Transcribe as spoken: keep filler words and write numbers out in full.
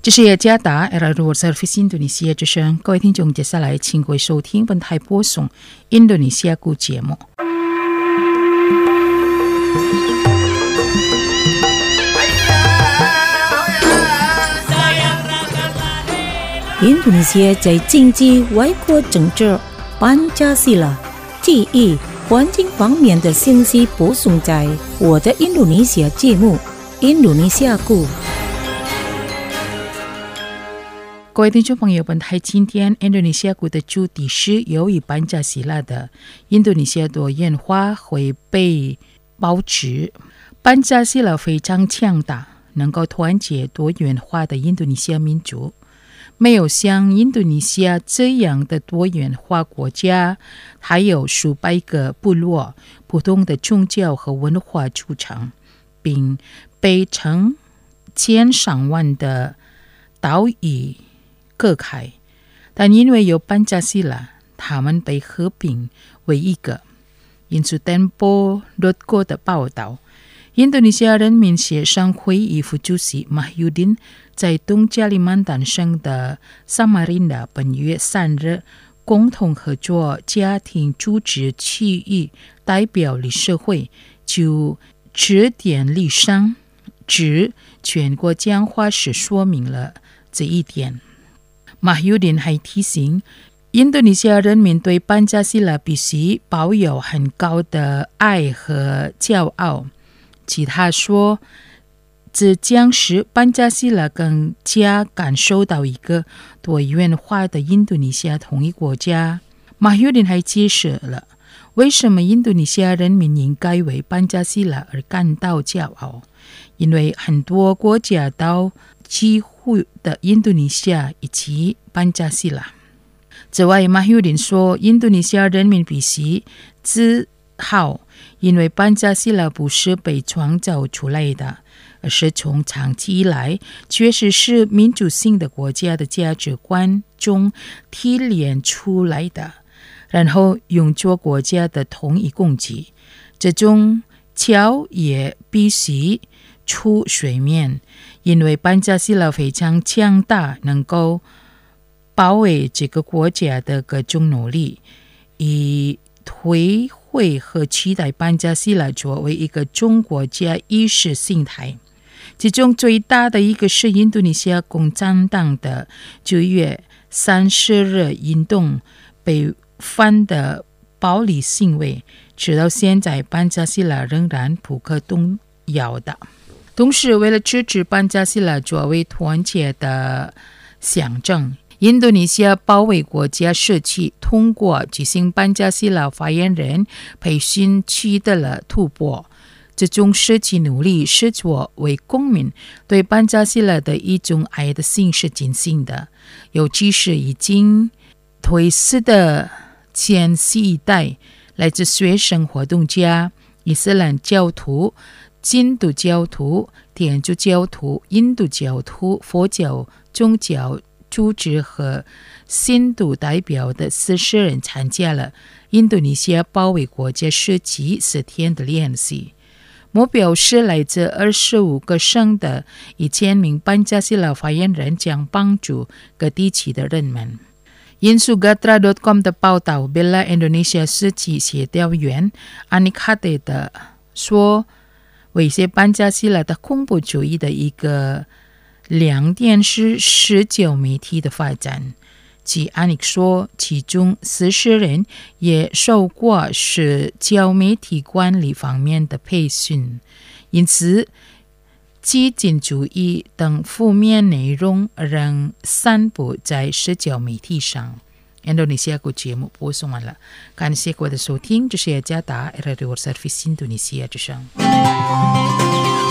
这是雅加达 Era Rural Service 印度尼西亚之声，各位听众，接下来请各位收听本台播送印度尼西亚故节目。 印度尼西亚在经济、外交、政治、班加西拉、记忆、环境方面的信息播送在我的印度尼西亚节目《印度尼西亚故》。 各位听众朋友，本台今天印度尼西亚故的主题是由于班加西拉的印度尼西亚多元化会被保持。班加西拉非常强大，能够团结多元化的印度尼西亚民族。没有像印度尼西亚这样的多元化国家，还有数百个部落、不同的宗教和文化组成，并被成千上万的岛屿隔开。但因为有班加西拉，他们被合并为一个。因此 Tempo 的报道，印度尼西亚人民协商会议副主席马尤丁在东加里曼丹省的萨马林达本月三日共同合作家庭组织区域代表理事会就指点立商指全国讲话时说明了这一点。马尤丁还提醒印度尼西亚人民对班加西拉必须保有很高的爱和骄傲。其他说，这将使班加西拉更加感受到一个多元化的印度尼西亚统一国家。马尤丁还解释了为什么印度尼西亚人民应该为班加西拉而感到骄傲，因为很多国家都几乎的印度尼西亚以及班加西拉。此外，马尤丁说，印度尼西亚人民必须自豪，因为班加西拉不是被创造出来的，而是从长期以来确实是民主性的国家的价值观中提炼出来的，然后用作国家的统一攻击。这种桥也必须出水面，因为班加西拉非常强大，能够保卫这个国家的各种努力，以推会和期待班加西拉作为一个中国家意识形态。其中最大的一个是印度尼西亚共产党的九月三十日运动被犯的暴力行为，直到现在班加西拉仍然不可动摇的。同时，为了支持班加西拉作为团结的象征，印度尼西亚保卫国家社区通过举行班加西拉发言人培训取得了突破。这种社区努力是作为公民对班加西拉的一种爱的形式进行的，尤其是已经退世的前昔一代来自学生活动家、伊斯兰教徒、基督教徒、天主教徒、印度教徒、佛教宗教组织和信徒代表的四十人参加了印度尼西亚保卫国家社区十天的练习。目标是来自二十五个省的一千名班加西拉发言人，将帮助各地区的人们。引述 Gatra 点 com 的报道， Bela Indonesia 社区协调员 Anik Hate 的说，威胁班加西拉的恐怖主义的一个亮点是社交媒体的发展。即安妮说，其中四十人也受过社交媒体管理方面的培训，因此激进主义等负面内容仍散布在社交媒体上。印度尼西亚国节目播送完了，感谢各位的收听，这是雅加达 Era Rural Service 印度尼西亚之声。